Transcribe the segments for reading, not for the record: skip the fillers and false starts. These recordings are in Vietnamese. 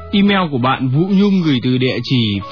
Email của bạn Vũ Nhung gửi từ địa chỉ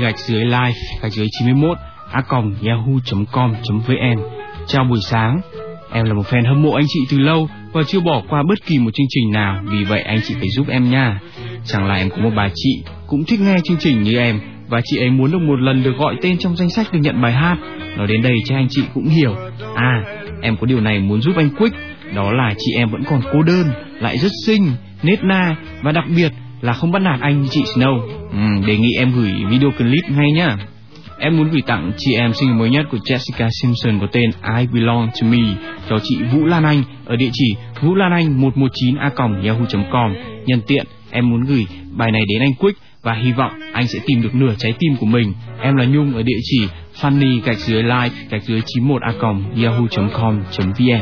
funny-life_yahoo.com.vn. Chào buổi sáng, em là một fan hâm mộ anh chị từ lâu và chưa bỏ qua bất kỳ một chương trình nào, vì vậy anh chị phải giúp em nha. Chẳng là em có một bà chị cũng thích nghe chương trình như em, và chị ấy muốn được một lần được gọi tên trong danh sách được nhận bài hát. Nói đến đây chắc anh chị cũng hiểu. Em có điều này muốn giúp anh Quick, đó là chị em vẫn còn cô đơn, lại rất xinh, nết na và đặc biệt là không bắt nạt anh như chị Snow. Đề nghị em gửi video clip ngay nhá. Em muốn gửi tặng chị em single mới nhất của Jessica Simpson có tên I Belong to Me cho chị Vũ Lan Anh ở địa chỉ vulananh119a.yahoo.com. Nhân tiện em muốn gửi bài này đến anh Quick và hy vọng anh sẽ tìm được nửa trái tim của mình. Em là Nhung ở địa chỉ funny-life_91a.yahoo.com.vn.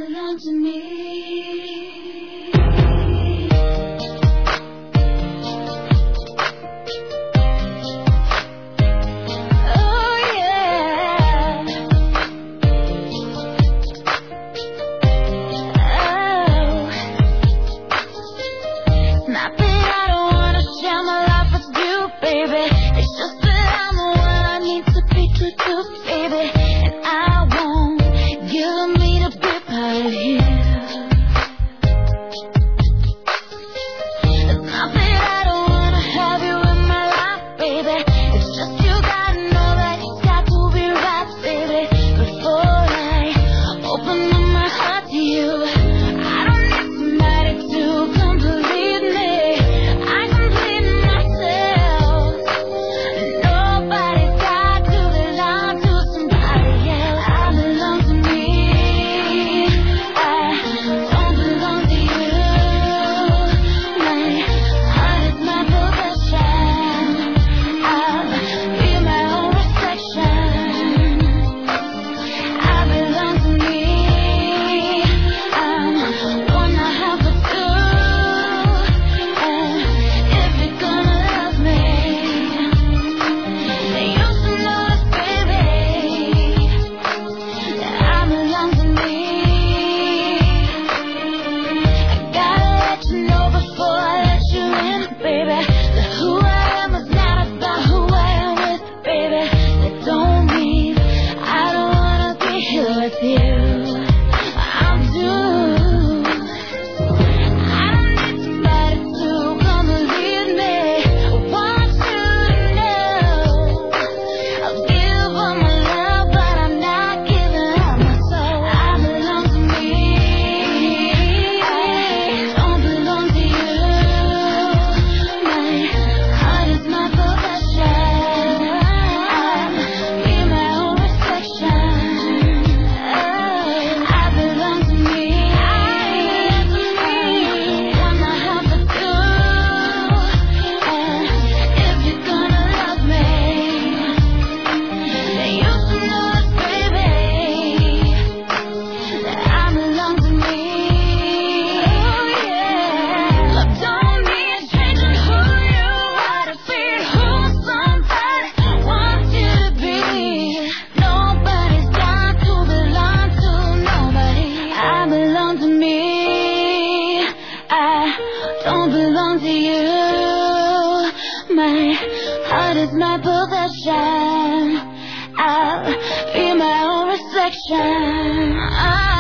My possession, I'll be my own reflection.